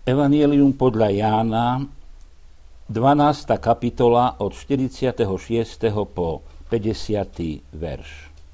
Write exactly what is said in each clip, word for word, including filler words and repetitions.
Evanjelium podľa Jána, dvanásta kapitola od štyridsiateho šiesteho po päťdesiaty verš.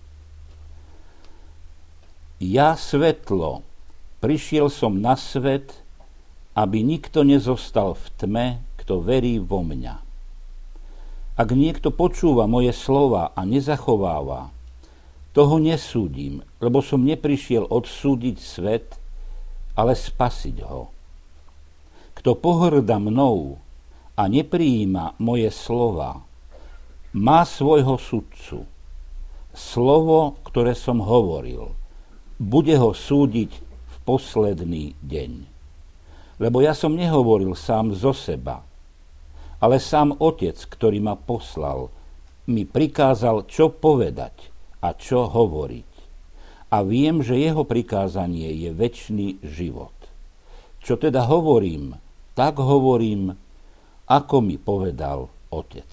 Ja svetlo, prišiel som na svet, aby nikto nezostal v tme, kto verí vo mňa. Ak niekto počúva moje slova a nezachováva, toho nesúdim, lebo som neprišiel odsúdiť svet, ale spasiť ho. Kto pohŕda mnou a neprijíma moje slova, má svojho sudcu. Slovo, ktoré som hovoril, bude ho súdiť v posledný deň. Lebo ja som nehovoril sám zo seba, ale sám Otec, ktorý ma poslal, mi prikázal, čo povedať a čo hovoriť. A viem, že jeho prikázanie je večný život. Čo teda hovorím, tak hovorím, ako mi povedal Otec.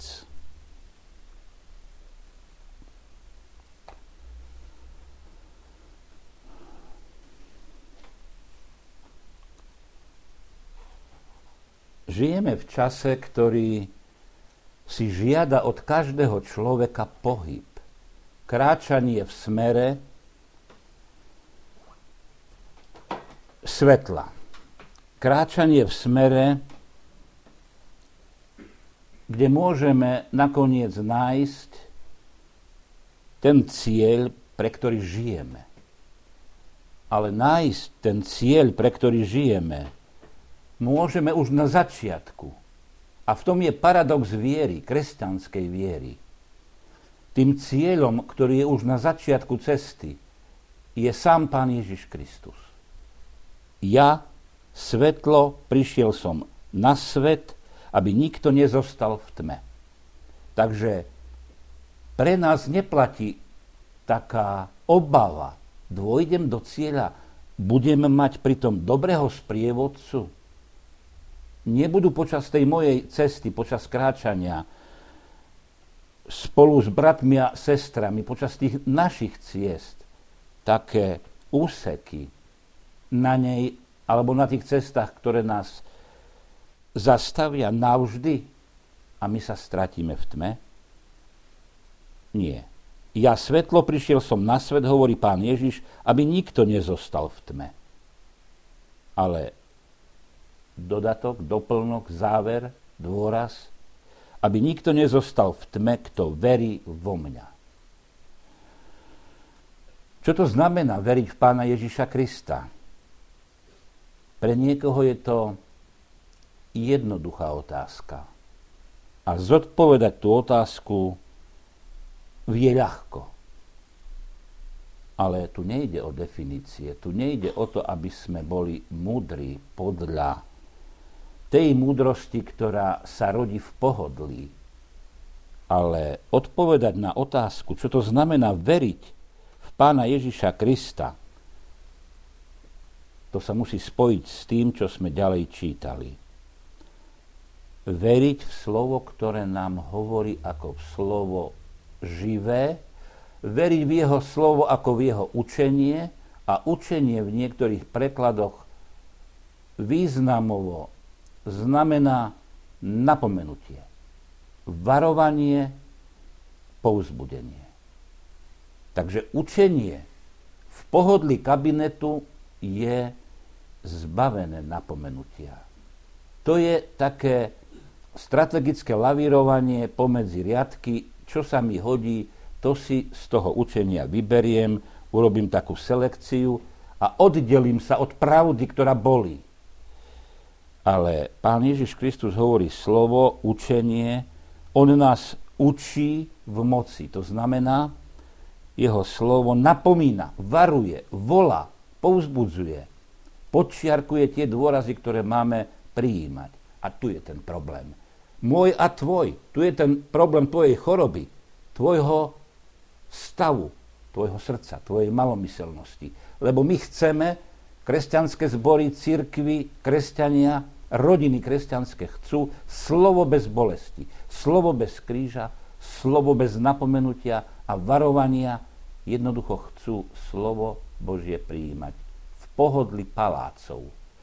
Žijeme v čase, ktorý si žiada od každého človeka pohyb, kráčanie v smere svetla. Kráčanie v smere, kde môžeme nakoniec nájsť ten cieľ, pre ktorý žijeme. Ale nájsť ten cieľ, pre ktorý žijeme, môžeme už na začiatku. A v tom je paradox viery, kresťanskej viery. Tým cieľom, ktorý je už na začiatku cesty, je sám Pán Ježiš Kristus. Ja, svetlo, prišiel som na svet, aby nikto nezostal v tme. Takže pre nás neplatí taká obava. Dôjdem do cieľa, budem mať pritom dobrého sprievodcu. Nebudú počas tej mojej cesty, počas kráčania, spolu s bratmi a sestrami, počas tých našich ciest, také úseky na nej, alebo na tých cestách, ktoré nás zastavia navždy a my sa stratíme v tme? Nie. Ja svetlo, prišiel som na svet, hovorí Pán Ježiš, aby nikto nezostal v tme. Ale dodatok, doplnok, záver, dôraz, aby nikto nezostal v tme, kto verí vo mňa. Čo to znamená veriť v Pána Ježiša Krista? Pre niekoho je to jednoduchá otázka. A zodpovedať tú otázku vie ľahko. Ale tu nejde o definície, tu nejde o to, aby sme boli múdri podľa tej múdrosti, ktorá sa rodí v pohodlí. Ale odpovedať na otázku, čo to znamená veriť v Pána Ježiša Krista, to sa musí spojiť s tým, čo sme ďalej čítali. Veriť v slovo, ktoré nám hovorí ako v slovo živé, veriť v jeho slovo ako v jeho učenie a učenie v niektorých prekladoch významovo znamená napomenutie, varovanie, povzbudenie. Takže učenie v pohodlí kabinetu je zbavené napomenutia. To je také strategické lavírovanie pomedzi riadky, čo sa mi hodí, to si z toho učenia vyberiem, urobím takú selekciu a oddelím sa od pravdy, ktorá bolí. Ale Pán Ježiš Kristus hovorí slovo, učenie, on nás učí v moci. To znamená, jeho slovo napomína, varuje, volá, povzbudzuje, podčiarkuje tie dôrazy, ktoré máme prijímať. A tu je ten problém. Môj a tvoj, tu je ten problém tvojej choroby, tvojho stavu, tvojho srdca, tvojej malomyselnosti. Lebo my chceme, kresťanské zbory, cirkvi, kresťania, rodiny kresťanské chcú slovo bez bolesti, slovo bez kríža, slovo bez napomenutia a varovania, jednoducho chcú slovo Božie prijímať v pohodlí palácov, v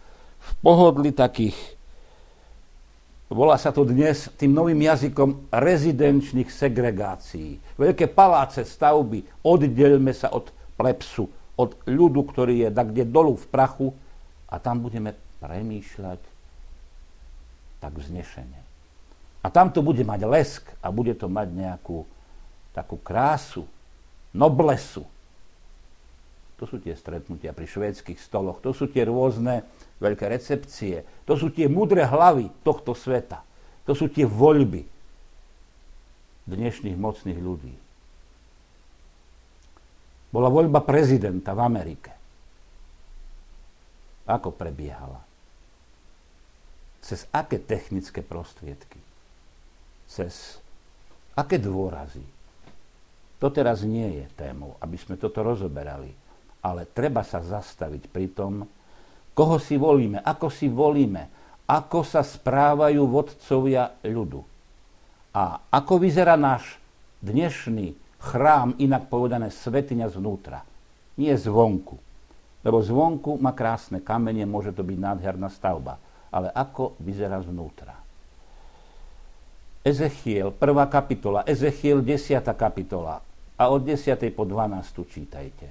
v pohodli takých, volá sa to dnes tým novým jazykom, rezidenčných segregácií. Veľké paláce, stavby, oddeľme sa od plebsu, od ľudu, ktorý je tak kde dolu v prachu, a tam budeme premýšľať tak vznešene. A tam to bude mať lesk a bude to mať nejakú takú krásu, noblesu. To sú tie stretnutia pri švédskych stoloch, to sú tie rôzne veľké recepcie, to sú tie múdre hlavy tohto sveta, to sú tie voľby dnešných mocných ľudí. Bola voľba prezidenta v Amerike. Ako prebiehala? Cez aké technické prostriedky? Cez aké dôrazy? To teraz nie je témou, aby sme toto rozoberali, ale treba sa zastaviť pri tom, koho si volíme, ako si volíme, ako sa správajú vodcovia ľudu. A ako vyzerá náš dnešný chrám, inak povedané svätyňa zvnútra. Nie zvonku. Lebo zvonku má krásne kamene, môže to byť nádherná stavba. Ale ako vyzerá zvnútra? Ezechiel, prvá kapitola, Ezechiel, desiata kapitola. A od desiatej po dvanástu čítajte.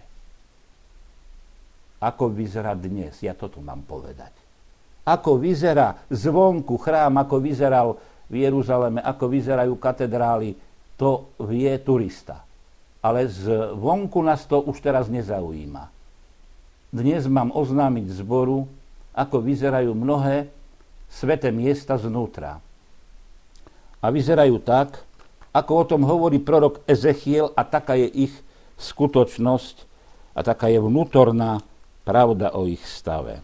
Ako vyzerá dnes, ja toto mám povedať. Ako vyzerá zvonku chrám, ako vyzeral v Jeruzaleme, ako vyzerajú katedrály, to vie turista. Ale zvonku nás to už teraz nezaujíma. Dnes mám oznámiť zboru, ako vyzerajú mnohé sväté miesta znútra. A vyzerajú tak, ako o tom hovorí prorok Ezechiel, a taká je ich skutočnosť a taká je vnútorná pravda o ich stave.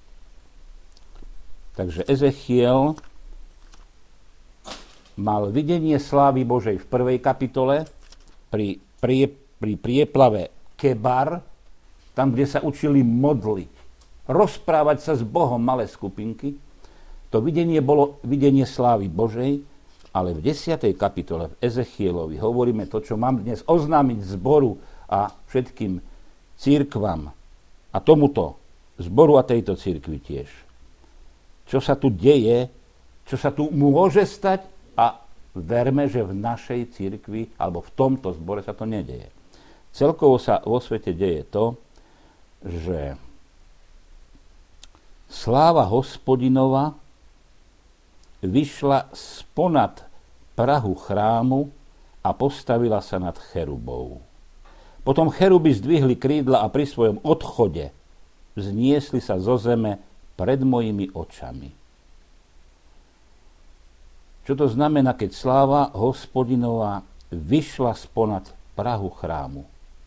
Takže Ezechiel mal videnie slávy Božej v prvej kapitole pri, prie, pri prieplave Kebar, tam, kde sa učili modliť, rozprávať sa s Bohom, malé skupinky. To videnie bolo videnie slávy Božej, ale v desiatej kapitole v Ezechielovi hovoríme to, čo mám dnes oznámiť zboru a všetkým cirkvám a tomuto zboru a tejto cirkvi tiež. Čo sa tu deje, čo sa tu môže stať, a verme, že v našej cirkvi alebo v tomto zbore sa to nedeje. Celkovo sa vo svete deje to, že sláva Hospodinova vyšla sponad prahu chrámu a postavila sa nad cherubou. Potom cheruby zdvihli krídla a pri svojom odchode vzniesli sa zo zeme pred mojimi očami. Čo to znamená, keď sláva Hospodinová vyšla sponad prahu chrámu?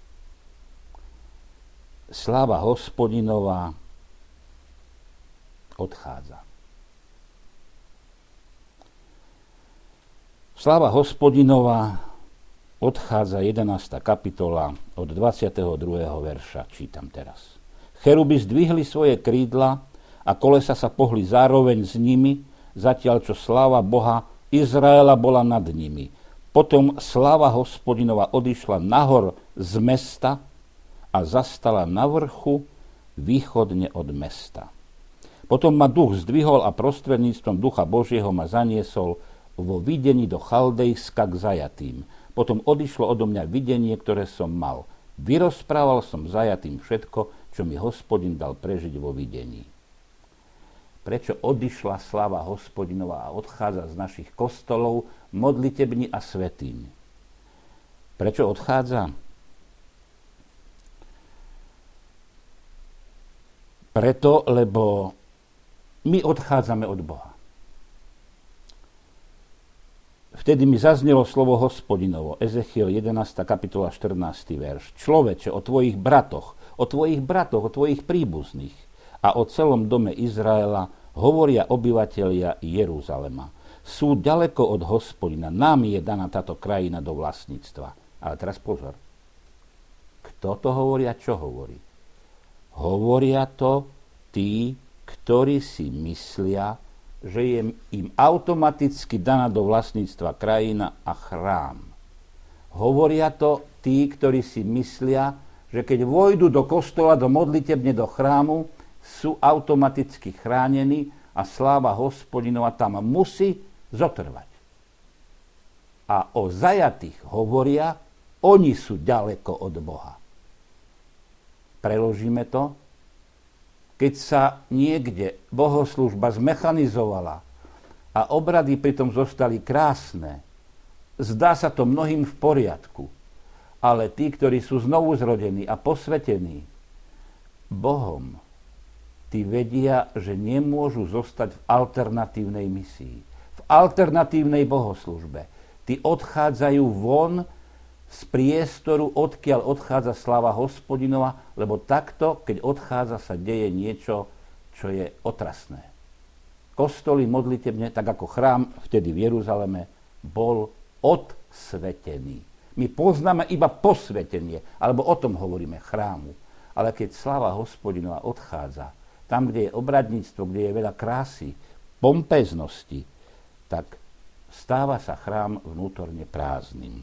Sláva Hospodinová odchádza. Sláva Hospodinová odchádza, jedenásta kapitola od dvadsiateho druhého verša, čítam teraz. Cheruby zdvihli svoje krídla a kolesa sa pohli zároveň s nimi, zatiaľ čo sláva Boha Izraela bola nad nimi. Potom sláva Hospodinova odišla nahor z mesta a zastala na vrchu východne od mesta. Potom ma duch zdvihol a prostredníctvom ducha Božieho ma zaniesol vo videní do Chaldejska k zajatým. Potom odišlo odo mňa videnie, ktoré som mal. Vyrozprával som zajatým všetko, čo mi Hospodin dal prežiť vo videní. Prečo odišla sláva Hospodinova a odchádza z našich kostolov, modlitební a svätýň? Prečo odchádza? Preto, lebo my odchádzame od Boha. Vtedy mi zaznelo slovo Hospodinovo, Ezechiel jedenásta kapitola štrnásty verš. Človeče, o tvojich bratoch, o tvojich bratoch, o tvojich príbuzných a o celom dome Izraela hovoria obyvatelia Jeruzalema. Sú ďaleko od Hospodina, nám je daná táto krajina do vlastníctva. Ale teraz pozor. Kto to hovorí a čo hovorí? Hovoria to tí, ktorí si myslia, že je im automaticky daná do vlastníctva krajina a chrám. Hovoria to tí, ktorí si myslia, že keď vojdu do kostola, do modlitebne, do chrámu, sú automaticky chránení a sláva Hospodinova tam musí zotrvať. A o zajatých hovoria, oni sú ďaleko od Boha. Preložíme to. Keď sa niekde bohoslúžba zmechanizovala a obrady pritom zostali krásne, zdá sa to mnohým v poriadku, ale tí, ktorí sú znovu zrodení a posvetení Bohom, tí vedia, že nemôžu zostať v alternatívnej misii, v alternatívnej bohoslúžbe. Tí odchádzajú von z priestoru, odkiaľ odchádza sláva Hospodinova, lebo takto, keď odchádza, sa deje niečo, čo je otrasné. Kostoly modlitebne, tak ako chrám vtedy v Jeruzaleme, bol odsvetený. My poznáme iba posvetenie, alebo o tom hovoríme, chrámu. Ale keď sláva Hospodinova odchádza, tam, kde je obradníctvo, kde je veľa krásy, pompeznosti, tak stáva sa chrám vnútorne prázdnym.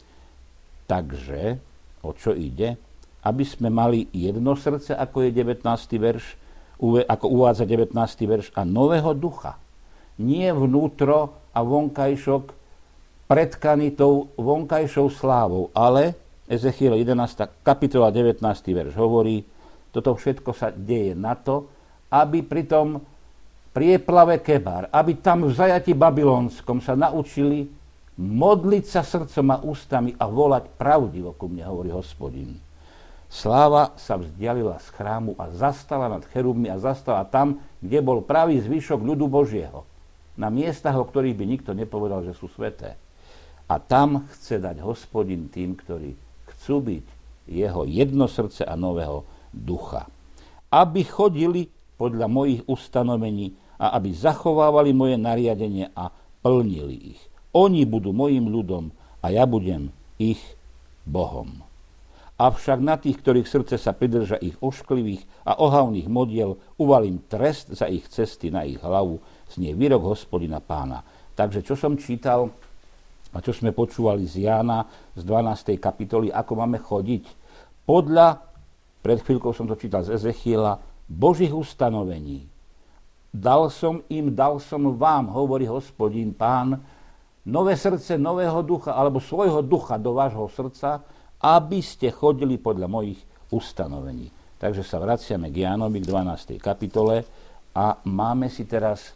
Takže, o čo ide? Aby sme mali jedno srdce, ako je devätnásty verš, ako uvádza devätnásty verš, a nového ducha. Nie vnútro a vonkajšok pretkaný tou vonkajšou slávou, ale Ezechiel jedenásta kapitola devätnásty verš hovorí, toto všetko sa deje na to, aby pri tom prieplave Kebar, aby tam v zajati babylonskom sa naučili modliť sa srdcom a ústami a volať pravdivo ku mne, hovorí Hospodin. Sláva sa vzdialila z chrámu a zastala nad cherubmi a zastala tam, kde bol pravý zvyšok ľudu Božieho. Na miestach, o ktorých by nikto nepovedal, že sú sväté. A tam chce dať Hospodin tým, ktorí chcú byť jeho jedno srdce a nového ducha. Aby chodili podľa mojich ustanovení a aby zachovávali moje nariadenie a plnili ich. Oni budú mojím ľudom a ja budem ich Bohom. Avšak na tých, ktorých srdce sa pridrža ich ošklivých a ohavných modiel, uvalím trest za ich cesty na ich hlavu, znie výrok Hospodina Pána. Takže čo som čítal a čo sme počúvali z Jána z dvanástej kapitoly, ako máme chodiť, podľa, pred chvíľkou som to čítal z Ezechiela, Božích ustanovení. Dal som im, dal som vám, hovorí Hospodin Pán, nové srdce, nového ducha, alebo svojho ducha do vášho srdca, aby ste chodili podľa mojich ustanovení. Takže sa vraciame k Jánovi, k dvanástej kapitole a máme si teraz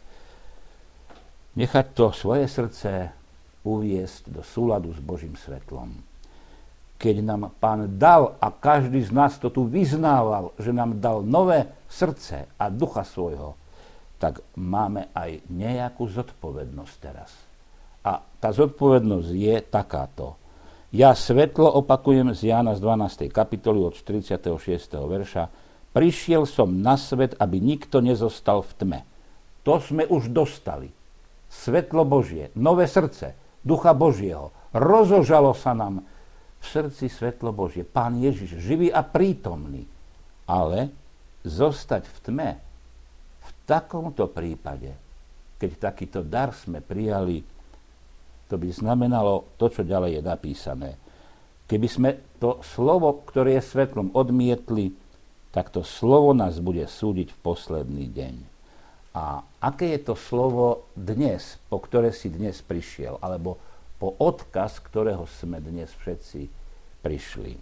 nechať to svoje srdce uviesť do súladu s Božím svetlom. Keď nám Pán dal, a každý z nás to tu vyznával, že nám dal nové srdce a ducha svojho, tak máme aj nejakú zodpovednosť teraz. A tá zodpovednosť je takáto. Ja svetlo, opakujem z Jána z dvanástej kapitoly od štyridsiateho šiesteho verša, prišiel som na svet, aby nikto nezostal v tme. To sme už dostali. Svetlo Božie, nové srdce, ducha Božieho. Rozožalo sa nám v srdci svetlo Božie. Pán Ježiš, živý a prítomný. Ale zostať v tme, v takomto prípade, keď takýto dar sme prijali, to by znamenalo to, čo ďalej je napísané. Keby sme to slovo, ktoré je svetlom, odmietli, tak to slovo nás bude súdiť v posledný deň. A aké je to slovo dnes, po ktoré si dnes prišiel, alebo po odkaz, ktorého sme dnes všetci prišli.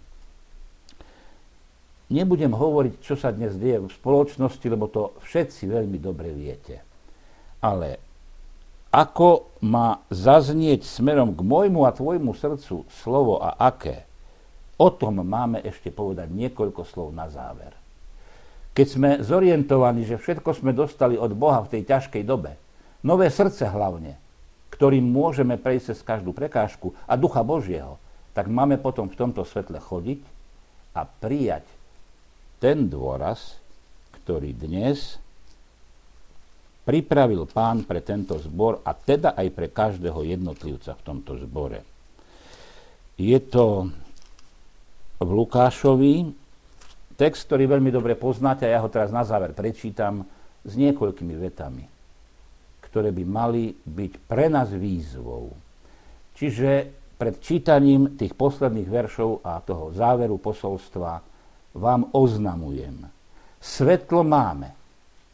Nebudem hovoriť, čo sa dnes deje v spoločnosti, lebo to všetci veľmi dobre viete. Ale ako má zaznieť smerom k môjmu a tvojmu srdcu slovo a aké, o tom máme ešte povedať niekoľko slov na záver. Keď sme zorientovaní, že všetko sme dostali od Boha v tej ťažkej dobe, nové srdce hlavne, ktorým môžeme prejsť cez každú prekážku a ducha Božieho, tak máme potom v tomto svetle chodiť a prijať ten dôraz, ktorý dnes pripravil Pán pre tento zbor a teda aj pre každého jednotlivca v tomto zbore. Je to v Lukášovi text, ktorý veľmi dobre poznáte a ja ho teraz na záver prečítam s niekoľkými vetami, ktoré by mali byť pre nás výzvou. Čiže pred čítaním tých posledných veršov a toho záveru posolstva vám oznamujem. Svetlo máme.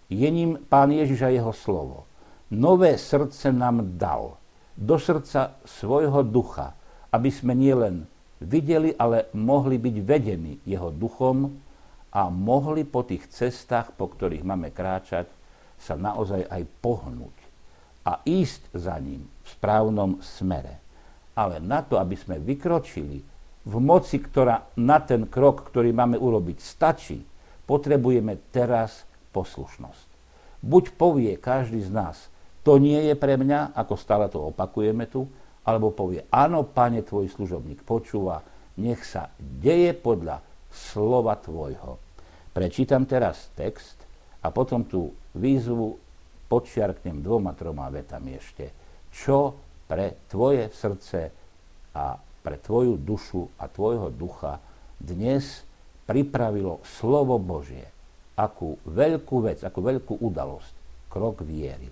Je ním Pán Ježiš a jeho slovo. Nové srdce nám dal do srdca svojho ducha, aby sme nielen videli, ale mohli byť vedení jeho duchom a mohli po tých cestách, po ktorých máme kráčať, sa naozaj aj pohnúť a ísť za ním v správnom smere. Ale na to, aby sme vykročili v moci, ktorá na ten krok, ktorý máme urobiť, stačí, potrebujeme teraz poslušnosť. Buď povie každý z nás, to nie je pre mňa, ako stále to opakujeme tu, alebo povie, áno, Pane, tvoj služobník počúva, nech sa deje podľa slova tvojho. Prečítam teraz text a potom tú výzvu podčiarknem dvoma, troma vetami ešte. Čo pre tvoje srdce a pre tvoju dušu a tvojho ducha dnes pripravilo slovo Božie. Akú veľkú vec, akú veľkú udalosť, krok viery.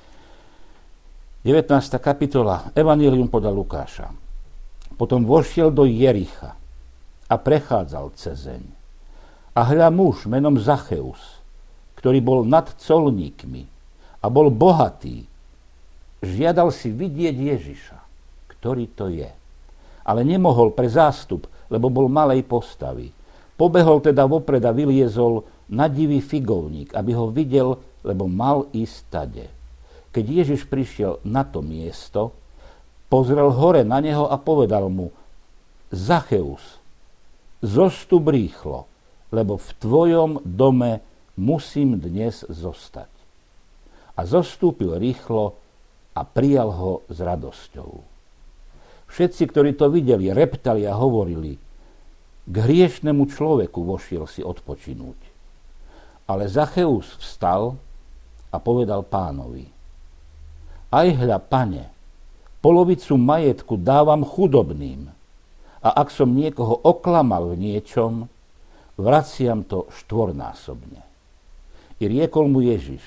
devätnásta kapitola, Evanjelium podľa Lukáša. Potom vošiel do Jericha a prechádzal cezeň. A hľa muž menom Zacheus, ktorý bol nad colníkmi a bol bohatý, žiadal si vidieť Ježiša, ktorý to je. Ale nemohol pre zástup, lebo bol malej postavy. Pobehol teda vopred a vyliezol na divý figovník, aby ho videl, lebo mal ísť tade. Keď Ježiš prišiel na to miesto, pozrel hore na neho a povedal mu: Zacheus, zostup rýchlo, lebo v tvojom dome musím dnes zostať. A zostúpil rýchlo a prijal ho s radosťou. Všetci, ktorí to videli, reptali a hovorili: k hriešnemu človeku vošiel si odpočinúť. Ale Zacheus vstal a povedal Pánovi: aj hľa, Pane, polovicu majetku dávam chudobným, a ak som niekoho oklamal v niečom, vraciam to štvornásobne. I riekol mu Ježiš: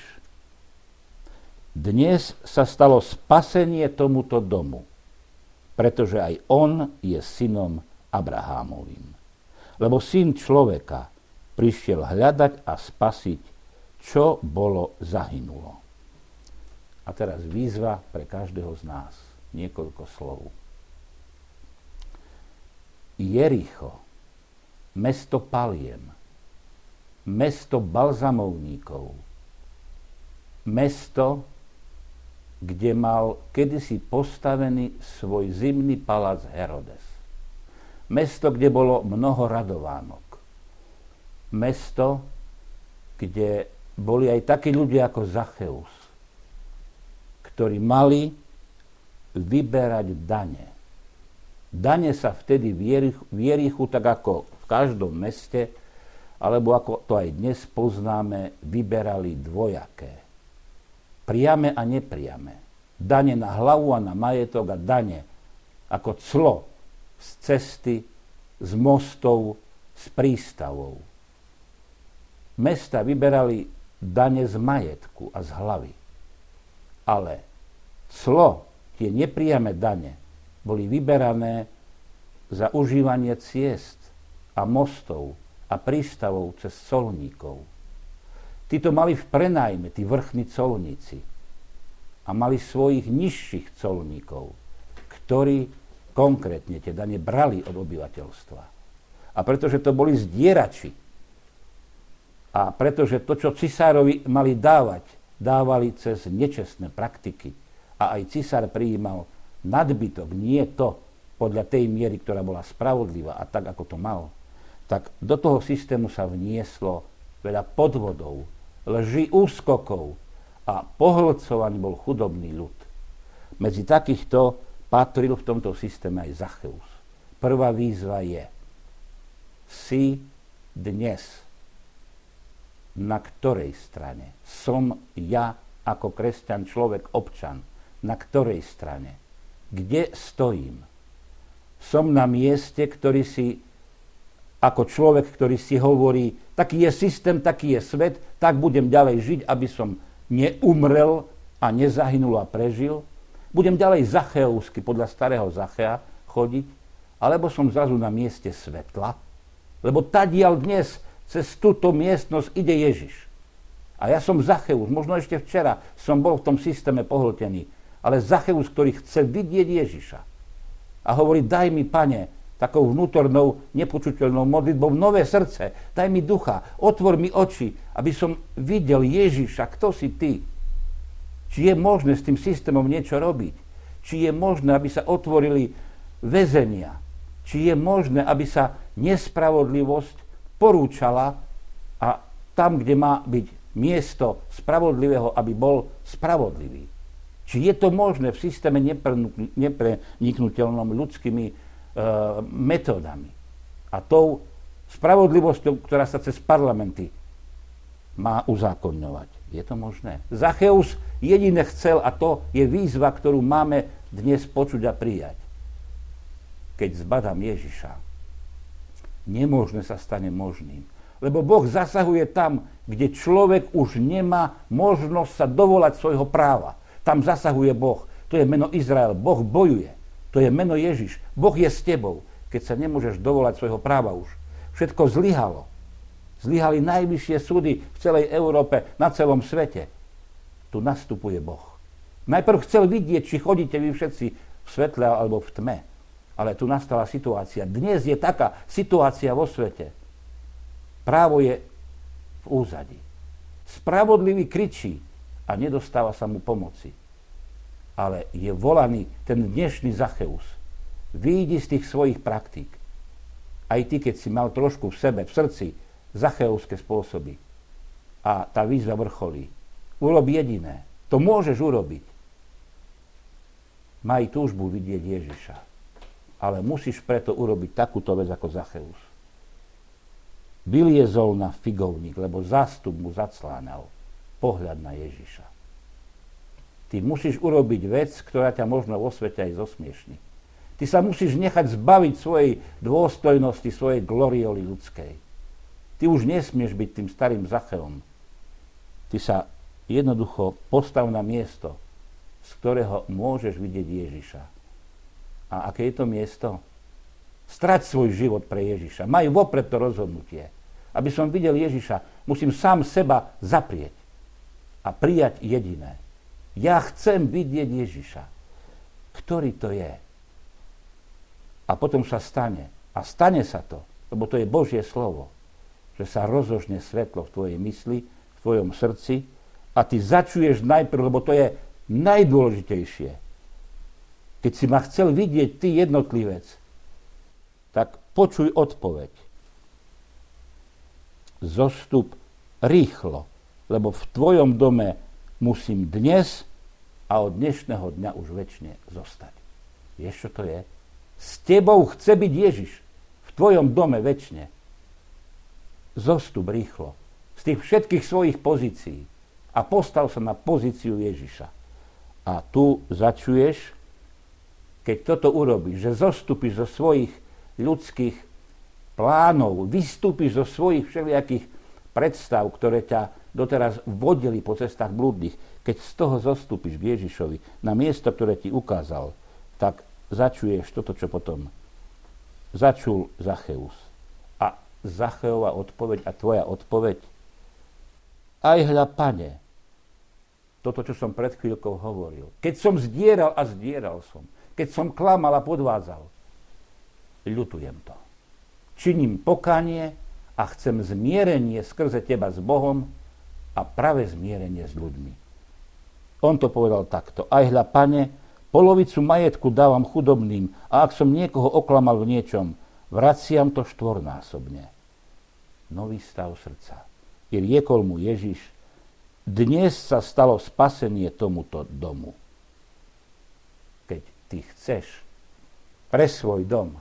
dnes sa stalo spasenie tomuto domu, pretože aj on je synom Abrahámovým. Lebo syn človeka prišiel hľadať a spasiť, čo bolo zahynulo. A teraz výzva pre každého z nás. Niekoľko slov. Jericho, mesto paliem, mesto balzamovníkov, mesto, kde mal kedysi postavený svoj zimný palác Herodes. Mesto, kde bolo mnoho radovánok. Mesto, kde boli aj takí ľudia ako Zacheus, ktorí mali vyberať dane. Dane sa vtedy v Jerichu, v Jerichu, tak ako v každom meste, alebo ako to aj dnes poznáme, vyberali dvojaké. Priame a nepriame. Dane na hlavu a na majetok a dane ako clo z cesty, z mostov, z prístavov. Mesta vyberali dane z majetku a z hlavy. Ale clo, tie nepriame dane, boli vyberané za užívanie ciest a mostov a prístavov cez colníkov. Títo mali v prenajme, tí vrchní colníci, a mali svojich nižších colníkov, ktorí konkrétne tie dane brali od obyvateľstva. A pretože to boli zdierači, a pretože to, čo cisárovi mali dávať, dávali cez nečestné praktiky, a aj cisár prijímal nadbytok, nie to podľa tej miery, ktorá bola spravodlivá a tak, ako to mal, tak do toho systému sa vnieslo veľa podvodov, lží, úskokov a pohlcovaný bol chudobný ľud. Medzi takýchto patril v tomto systéme aj Zacheus. Prvá výzva je: si dnes na ktorej strane? Som ja ako kresťan, človek, občan, na ktorej strane? Kde stojím? Som na mieste, ktorý si, ako človek, ktorý si hovorí, taký je systém, taký je svet, tak budem ďalej žiť, aby som neumrel a nezahynul a prežil? Budem ďalej zacheusky, podľa starého Zachea, chodiť? Alebo som zrazu na mieste svetla? Lebo tadiaľ dnes cez túto miestnosť ide Ježiš. A ja som Zacheus, možno ešte včera som bol v tom systéme pohltený, ale Zacheus, ktorý chce vidieť Ježiša. A hovorí, daj mi, Pane, takou vnútornou, nepočuteľnou modlitbou nové srdce, daj mi ducha, otvor mi oči, aby som videl Ježiša, kto si ty. Či je možné s tým systémom niečo robiť? Či je možné, aby sa otvorili väzenia? Či je možné, aby sa nespravodlivosť porúčala a tam, kde má byť miesto spravodlivého, aby bol spravodlivý? Či je to možné v systéme nepreniknutelnom ľudskými e, metódami? A tou spravodlivosťou, ktorá sa cez parlamenty má uzákonňovať. Je to možné? Zacheus jediné chcel, a to je výzva, ktorú máme dnes počuť a prijať. Keď zbadám Ježiša, nemožné sa stane možným. Lebo Boh zasahuje tam, kde človek už nemá možnosť sa dovolať svojho práva. Tam zasahuje Boh. To je meno Izrael. Boh bojuje. To je meno Ježiš. Boh je s tebou, keď sa nemôžeš dovolať svojho práva už. Všetko zlyhalo. Zlyhali najvyššie súdy v celej Európe, na celom svete. Tu nastupuje Boh. Najprv chcel vidieť, či chodíte vy všetci v svetle alebo v tme. Ale tu nastala situácia. Dnes je taká situácia vo svete. Právo je v úzadí. Spravodlivý kričí a nedostáva sa mu pomoci. Ale je volaný ten dnešný Zacheus. Vyjdi z tých svojich praktík. Aj ty, keď si mal trošku v sebe, v srdci, zacheovské spôsoby. A tá výzva vrcholí. Urob jediné. To môžeš urobiť. Maj túžbu vidieť Ježiša. Ale musíš preto urobiť takúto vec ako Zacheus. Vyliezol na figovník, lebo zástup mu zaclánal pohľad na Ježiša. Ty musíš urobiť vec, ktorá ťa možno vo svete aj zosmiešni. Ty sa musíš nechať zbaviť svojej dôstojnosti, svojej glorioli ľudskej. Ty už nesmieš byť tým starým Zacheom. Ty sa jednoducho postav na miesto, z ktorého môžeš vidieť Ježiša. A aké je to miesto? Strať svoj život pre Ježiša. Maj vopred to rozhodnutie. Aby som videl Ježiša, musím sám seba zaprieť a prijať jediné. Ja chcem vidieť Ježiša. Ktorý to je? A potom sa stane. A stane sa to, lebo to je Božie slovo, že sa rozožne svetlo v tvojej mysli, v tvojom srdci a ty začuješ najprv, lebo to je najdôležitejšie. Keď si ma chcel vidieť ty jednotlivec, tak počuj odpoveď. Zostup rýchlo, lebo v tvojom dome musím dnes a od dnešného dňa už večne zostať. Vieš, čo to je? S tebou chce byť Ježiš v tvojom dome večne. Zostup rýchlo z tých všetkých svojich pozícií a postav sa na pozíciu Ježiša. A tu začuješ, keď toto urobíš, že zostupíš zo svojich ľudských plánov, vystúpiš zo svojich všelijakých predstav, ktoré ťa doteraz vodili po cestách blúdnych. Keď z toho zostúpiš k Ježišovi na miesto, ktoré ti ukázal, tak začuješ toto, čo potom začul Zacheus. A Zacheova odpoveď a tvoja odpoveď. Aj hľa, Pane, toto, čo som pred chvíľkou hovoril. Keď som zdieral a zdieral som, keď som klamal a podvádzal, ľutujem to. Činím pokánie a chcem zmierenie skrze teba s Bohom a pravé zmierenie s ľuďmi. On to povedal takto. Aj hľa, Pane, polovicu majetku dávam chudobným a ak som niekoho oklamal v niečom, vraciam to štvornásobne. Nový stav srdca. I riekol mu Ježiš, dnes sa stalo spasenie tomuto domu. Keď ty chceš pre svoj dom,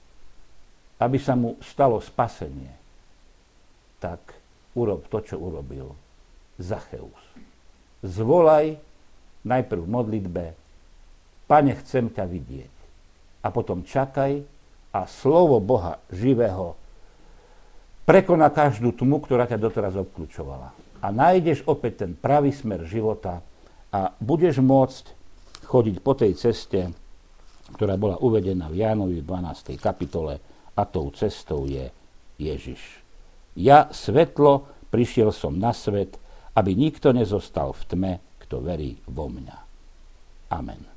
aby sa mu stalo spasenie, tak urob to, čo urobil Zacheus. Zvolaj najprv v modlitbe, Pane, chcem ťa vidieť. A potom čakaj a slovo Boha živého prekoná každú tmu, ktorá ťa doteraz obkľúčovala. A nájdeš opäť ten pravý smer života a budeš môcť chodiť po tej ceste, ktorá bola uvedená v Jánovi dvanástej kapitole, a tou cestou je Ježiš. Ja, svetlo, prišiel som na svet, aby nikto nezostal v tme, kto verí vo mňa. Amen.